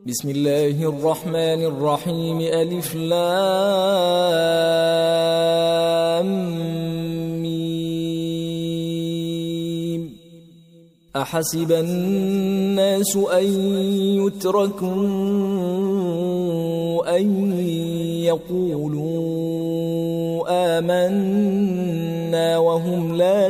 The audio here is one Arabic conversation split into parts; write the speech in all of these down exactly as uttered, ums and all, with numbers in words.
بسم الله الرحمن الرحيم. ألف لام ميم. أحسب الناس أن يتركوا أن يقولوا آمنا وهم لا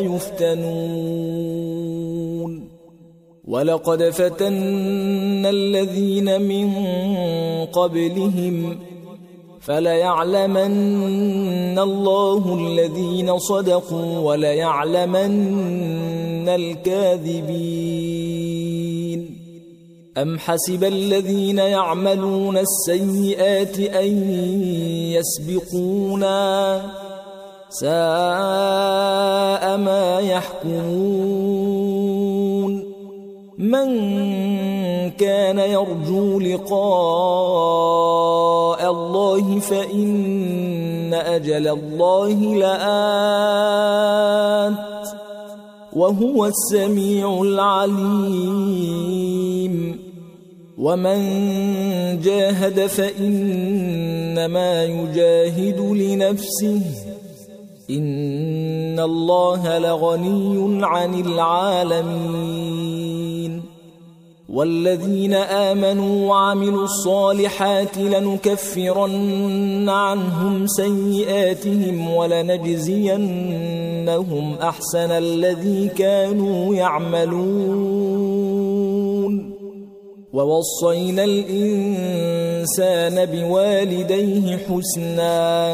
يفتنون. ولقد فتنا الذين من قبلهم فليعلمن الله الذين صدقوا وليعلمن الكاذبين. أم حسب الذين يعملون السيئات أن يسبقونا ساء ما يحكمون. من كان يرجو لقاء الله فإن أجل الله لآت وهو السميع العليم. ومن جاهد فإنما يجاهد لنفسه إن الله لغني عن العالمين. والذين آمنوا وعملوا الصالحات لنكفرن عنهم سيئاتهم ولنجزينهم أحسن الذي كانوا يعملون. ووصينا الإنسان بوالديه حسنا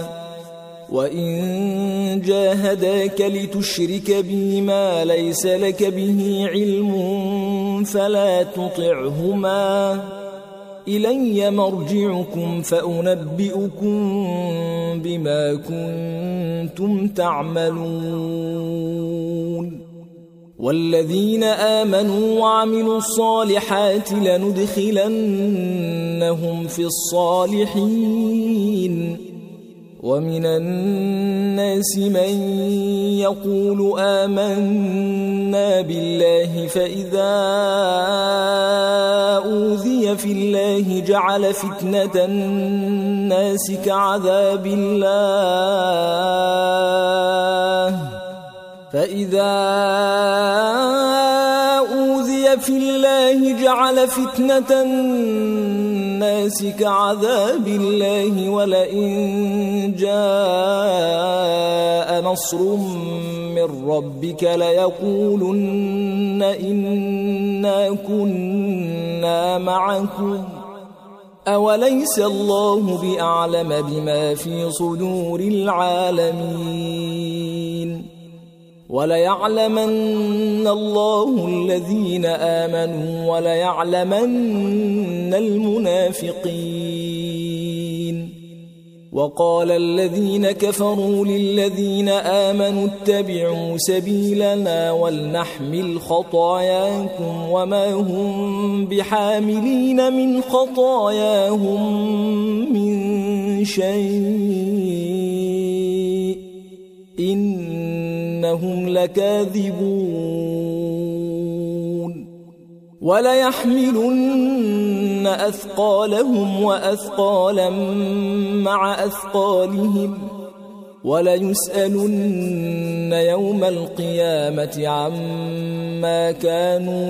وإن جاهداك لتشرك بي ما ليس لك به علم فلا تطعهما إلي مرجعكم فأنبئكم بما كنتم تعملون. والذين آمنوا وعملوا الصالحات لندخلنهم في الصالحين. ومن الناس من يقول آمنا بالله فإذا أوذي في الله جعل فتنة الناس كعذاب الله فإذا أوذي في الله جعل فتنة الناس كعذاب الله ولئن جاء نصر من ربك ليقولن إنا كنا معكم أوليس الله بأعلم بما في صدور العالمين. وليعلمن الله الذين آمنوا وليعلمن المنافقين. وقال الذين كفروا للذين آمنوا اتبعوا سبيلنا ولنحمل خطاياكم وما هم بحاملين من خطاياهم من شيء إنهم لكاذبون. وليحملن أثقالهم وأثقالا مع أثقالهم وليسألن يوم القيامة عما كانوا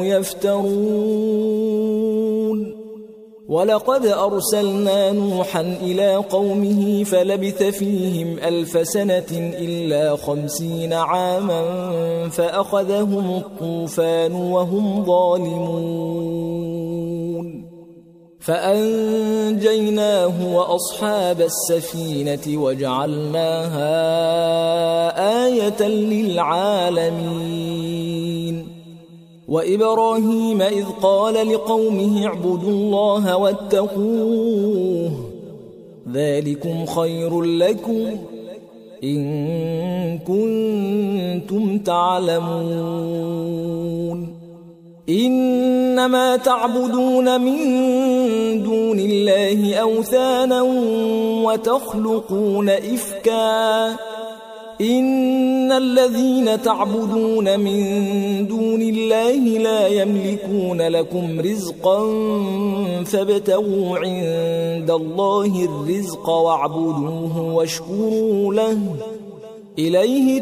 يفترون. ولقد أرسلنا نوحا إلى قومه فلبث فيهم ألف سنة إلا خمسين عاما فأخذهم الطوفان وهم ظالمون فأنجيناه وأصحاب السفينة وجعلناها آية للعالمين. وإبراهيم إذ قال لقومه اعبدوا الله واتقوه ذلكم خير لكم إن كنتم تعلمون. إنما تعبدون من دون الله أوثانا وتخلقون إفكا إن الذين تعبدون من دون الله لا يملكون لكم رزقا فابتغوا عند الله الرزق واعبدوه واشكروا له إليه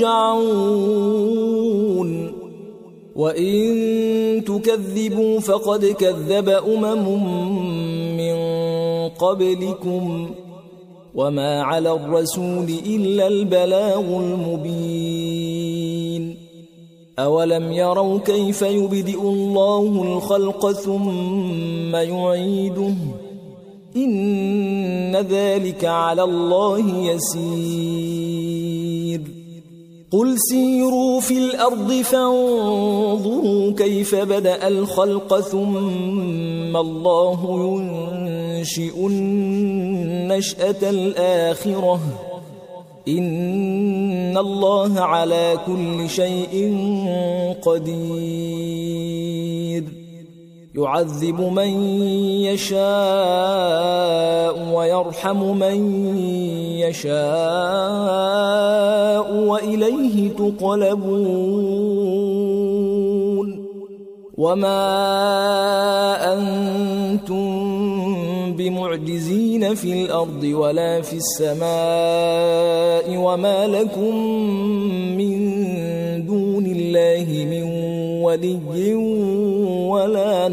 ترجعون وإن تكذبوا فقد كذب أمم من قبلكم وما على الرسول إلا البلاغ المبين أولم يروا كيف يبدئ الله الخلق ثم يعيده إن ذلك على الله يسير قل سيروا في الأرض فانظروا كيف بدأ الخلق ثم الله ينشئ النشأة الآخرة إن الله على كل شيء قدير يعذب من يشاء ويرحم من يشاء وإليه تقلبون وما أنتم بمعجزين في الأرض ولا في السماء وما لكم من دون الله من ولي ولا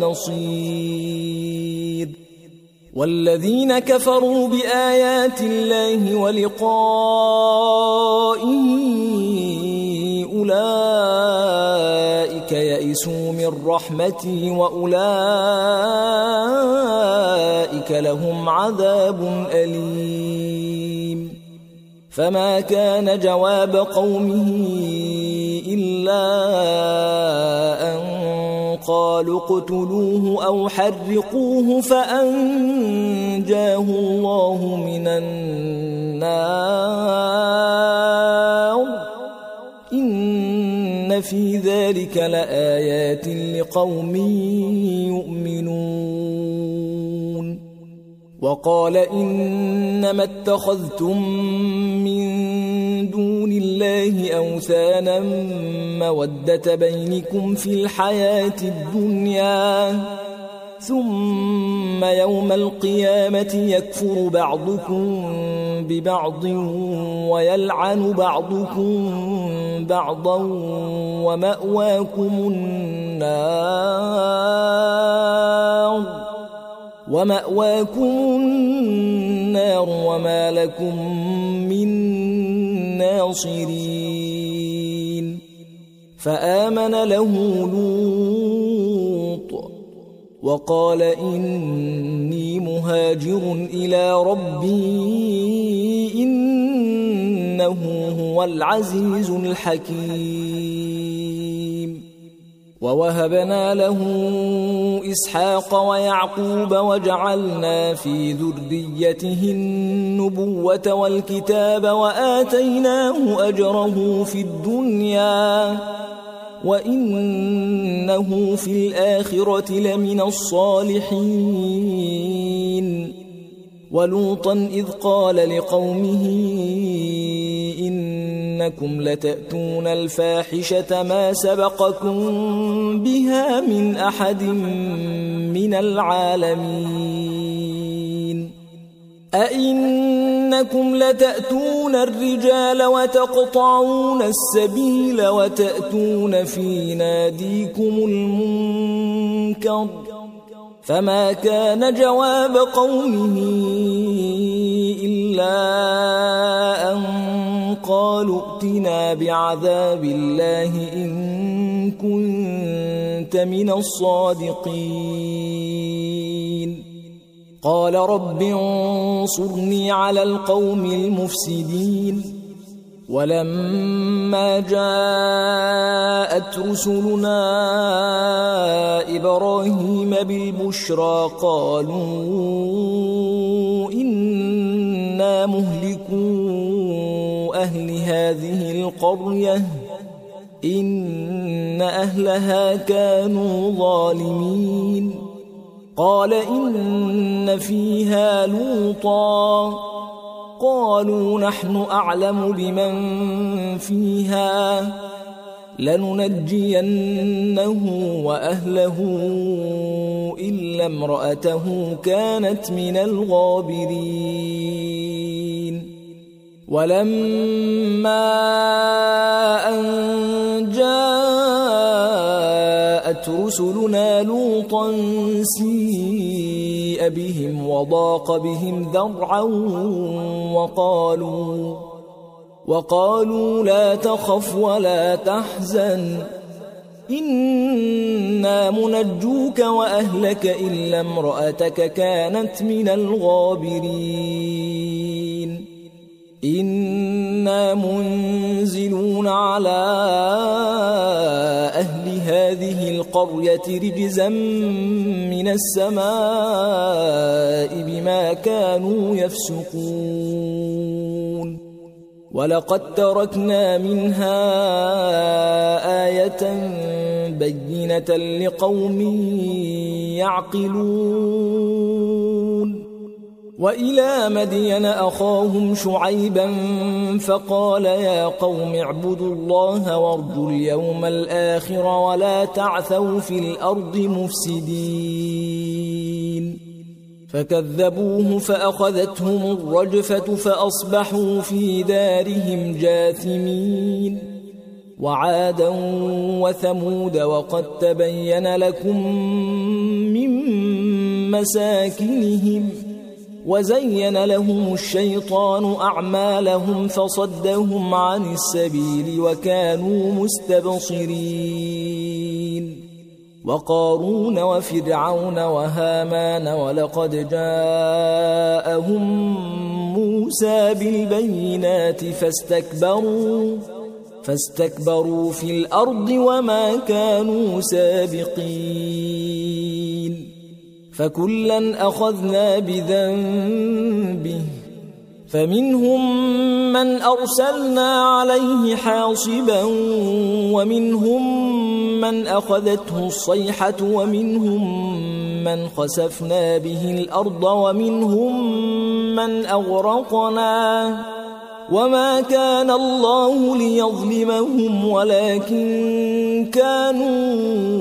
نصير والذين كفروا بآيات الله ولقائه أولئك يئسوا من رحمتي وأولئك لهم عذاب أليم فما كان جواب قومه إلا أن قالوا اقتلوه أو حرقوه فأنجاه الله من النار إن في ذلك لآيات لقوم يؤمنون وقال إنما اتخذتم من دون الله أوثانا مودة بينكم في الحياة الدنيا ثم يوم القيامة يكفر بعضكم ببعض ويلعن بعضكم بعضا ومأواكم النار ومأواكم النار وما لكم من ناصرين فآمن له لوط وقال إني مهاجر إلى ربي إنه هو العزيز الحكيم ووهبنا له إسحاق ويعقوب وجعلنا في ذريته النبوة والكتاب وآتيناه أجره في الدنيا وإنه في الآخرة لمن الصالحين ولوطا إذ قال لقومه إنكم لتأتون الفاحشة ما سبقكم بها من أحد من العالمين أئنكم لتأتون الرجال وتقطعون السبيل وتأتون في ناديكم المنكر فما كان جواب قومه إلا أن قالوا ائتنا بعذاب الله إن كنت من الصادقين قال رب انصرني على القوم المفسدين ولما جاءت رسلنا إبراهيم بالبشرى قالوا إنا مهلكو أهل هذه القرية إن أهلها كانوا ظالمين قال إن فيها لوطا قالوا نحن أعلم بمن فيها لننجينه وأهله إلا امرأته كانت من الغابرين ولما أن جاءت رسلنا لوطا سيء بهم وضاق بهم ذرعا وقالوا وقالوا لا تخف ولا تحزن إنا منجوك وأهلك إلا امرأتك كانت من الغابرين إنا منزلون على أهل هذه القرية رجزا من السماء بما كانوا يفسقون ولقد تركنا منها آية بينة لقوم يعقلون وإلى مدين أخاهم شعيبا فقال يا قوم اعبدوا الله وارجوا اليوم الآخر ولا تعثوا في الأرض مفسدين فكذبوه فأخذتهم الرجفة فأصبحوا في دارهم جاثمين وعادا وثمود وقد تبين لكم من مساكنهم وزين لهم الشيطان أعمالهم فصدهم عن السبيل وكانوا مستبصرين وقارون وفرعون وهامان ولقد جاءهم موسى بالبينات فاستكبروا فاستكبروا في الأرض وما كانوا سابقين فكلا أخذنا بذنبه فمنهم من أرسلنا عليه حاصبا ومنهم من أخذته الصيحة ومنهم من خسفنا به الأرض ومنهم من أغرقنا وما كان الله ليظلمهم ولكن كانوا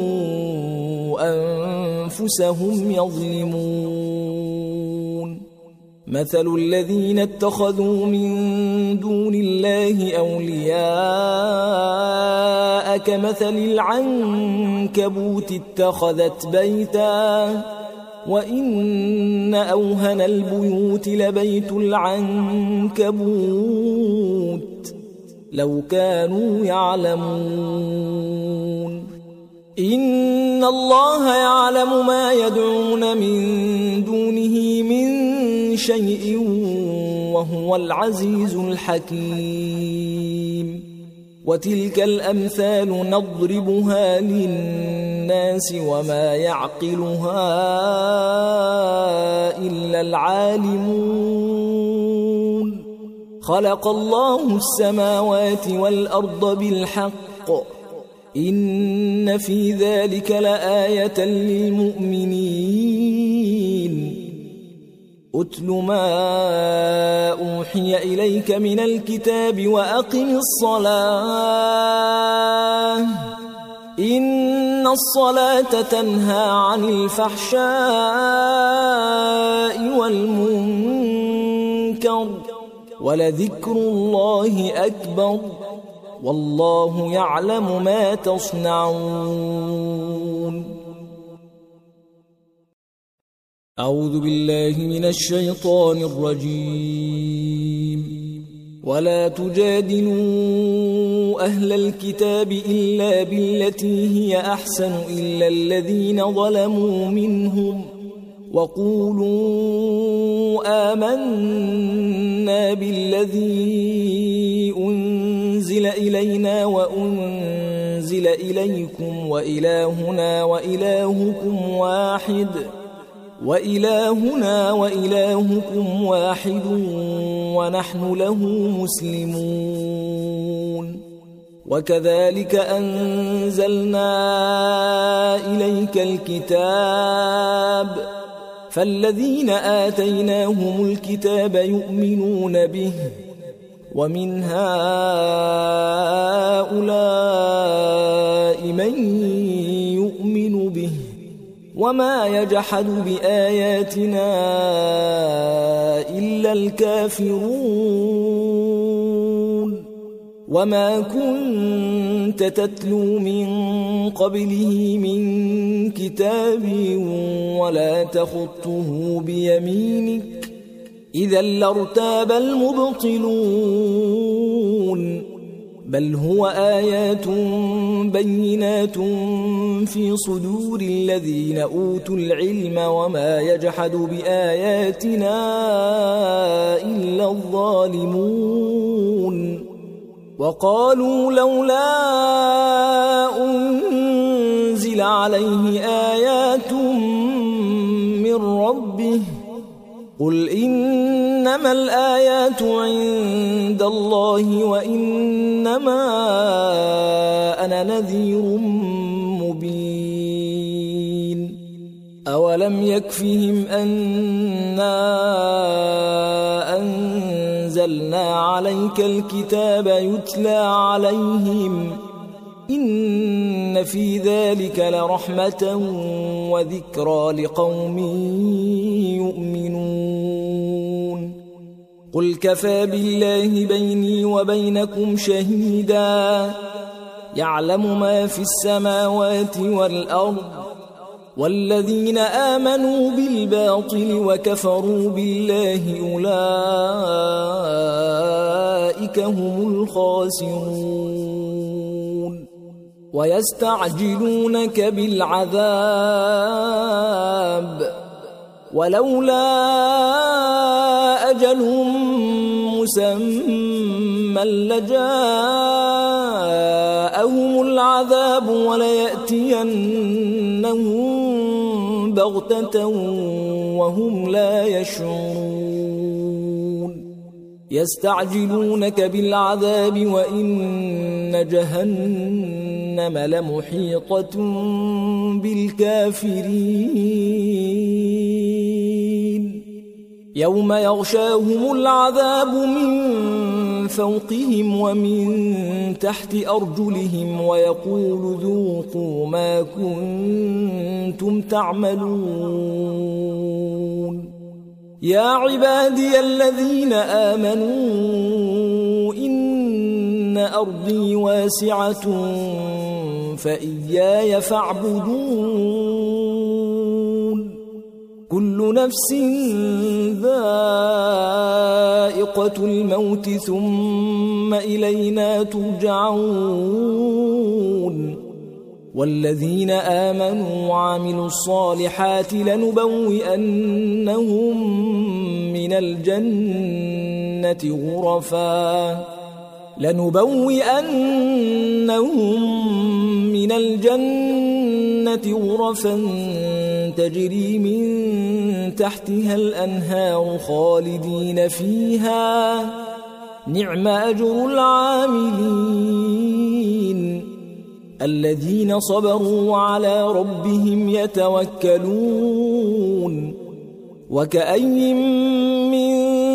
أنفسهم يظلمون مثل الذين اتخذوا من دون الله أولياء كمثل العنكبوت اتخذت بيتا وإن أوهن البيوت لبيت العنكبوت لو كانوا يعلمون إن الله يعلم ما يدعون من دونه من شيء وهو العزيز الحكيم وتلك الأمثال نضربها للناس وما يعقلها إلا العالمون خلق الله السماوات والأرض بالحق إن في ذلك لآية للمؤمنين أتل ما أوحي إليك من الكتاب وأقم الصلاة إن الصلاة تنهى عن الفحشاء والمنكر ولذكر الله أكبر والله يعلم ما تصنعون أعوذ بالله من الشيطان الرجيم ولا تجادلوا أهل الكتاب إلا بالتي هي أحسن إلا الذين ظلموا منهم وقولوا آمنا بالذي أنزل إلينا وأنزل إليكم وإلهنا وإلهكم واحد وإلهنا وإلهكم واحد ونحن له مسلمون وكذلك أنزلنا إليك الكتاب فالذين آتيناهم الكتاب يؤمنون به ومن هؤلاء من يؤمن به وما يجحد بآياتنا إلا الكافرون وما كنت تتلو من قبله من كتاب ولا تخطه بيمينك إذا لارتاب المبطلون بل هو آيات بينات في صدور الذين أوتوا العلم وما يجحد بآياتنا إلا الظالمون وقالوا لولا أنزل عليه آيات من ربه قل إنما الآيات عند الله وإنما أنا نذير مبين أولم يكفهم أنا أنزلنا عليك الكتاب يتلى عليهم إن في ذلك لرحمة وذكرى لقوم يؤمنون قل كفى بالله بيني وبينكم شهيدا يعلم ما في السماوات والأرض والذين آمنوا بالباطل وكفروا بالله أولئك هم الخاسرون ويستعجلونك بالعذاب ولولا أجل مسمى لجاءهم العذاب وليأتينهم بغتة وهم لا يشعرون يستعجلونك بالعذاب وإن جهنم لمحيطة بالكافرين يوم يغشاهم العذاب من فوقهم ومن تحت أرجلهم ويقول ذوقوا ما كنتم تعملون يا عبادي الذين آمنوا إن أرضي واسعة فإياي فاعبدون كل نفس ذائقة الموت ثم إلينا ترجعون والذين آمنوا وعملوا الصالحات لنبوئنهم من الجنة غرفا لنبوئنهم من الجنة غرفا تجري من تحتها الأنهار خالدين فيها نعم أجر العاملين الذين صبروا وعلى ربهم يتوكلون وكأي من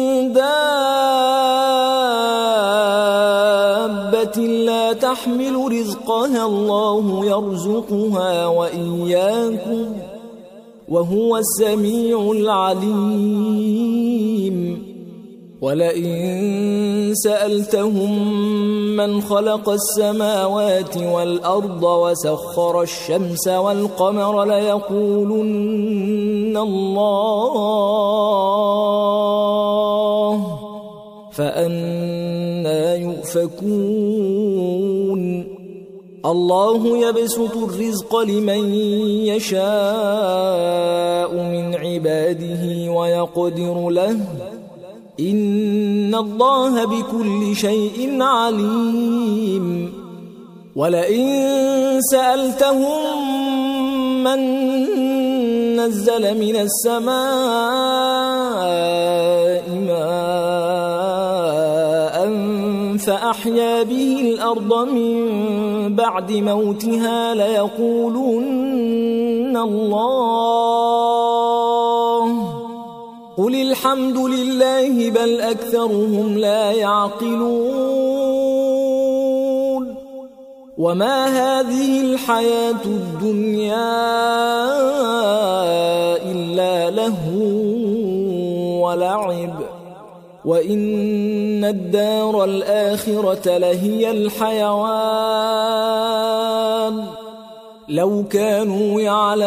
دابة لا تحمل رزقها الله يرزقها وإياكم وهو السميع العليم ولئن سألتهم من خلق السماوات والأرض وسخر الشمس والقمر ليقولن الله فأنى يؤفكون الله يبسط الرزق لمن يشاء من عباده ويقدر له إن الله بكل شيء عليم ولئن سألتهم من نزل من السماء ماء فأحيا به الأرض من بعد موتها ليقولن الله قل الحمد لله بل أكثرهم لا يعقلون وما هذه الحياة الدنيا إلا لهو ولعب وإن الدار الآخرة لهي الحيوان لو كانوا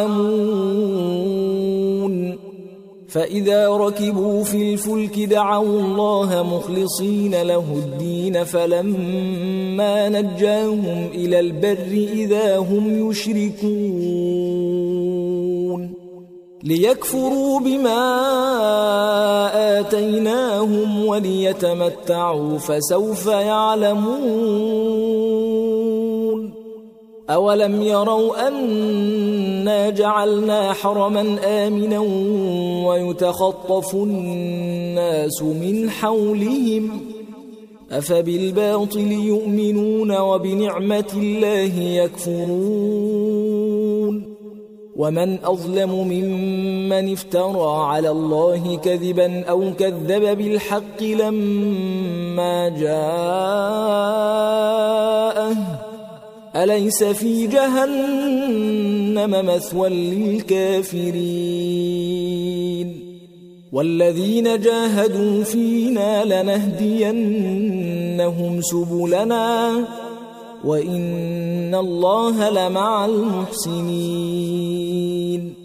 يعلمون فإذا ركبوا في الفلك دعوا الله مخلصين له الدين فلما نجاهم إلى البر إذا هم يشركون ليكفروا بما آتيناهم وليتمتعوا فسوف يعلمون أولم يروا أنا جعلنا حرما آمنا ويتخطف الناس من حولهم أفبالباطل يؤمنون وبنعمة الله يكفرون ومن أظلم ممن افترى على الله كذبا أو كذب بالحق لما جاءه أليس في جهنم مثوى للكافرين والذين جاهدوا فينا لنهدينهم سبلنا وإن الله لمع المحسنين